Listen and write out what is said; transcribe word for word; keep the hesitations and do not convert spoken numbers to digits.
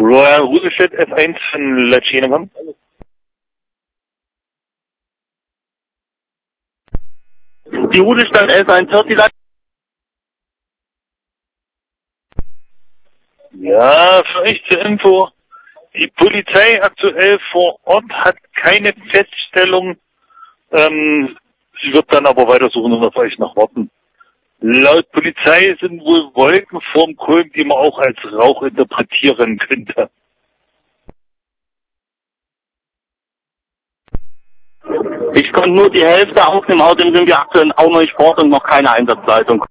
Royal Ruderstedt F eins von Latschenegam. Die Ruderstadt S einundvierzig. Ja, für euch zur Info. Die Polizei aktuell vor Ort hat keine Feststellung. Ähm, sie wird dann aber weitersuchen und auf euch noch warten. Laut Polizei sind wohl Wolken vorm Kolben, die man auch als Rauch interpretieren könnte. Ich konnte nur die Hälfte aufnehmen, außerdem sind wir aktuell auch noch nicht fort und noch keine Einsatzleitung.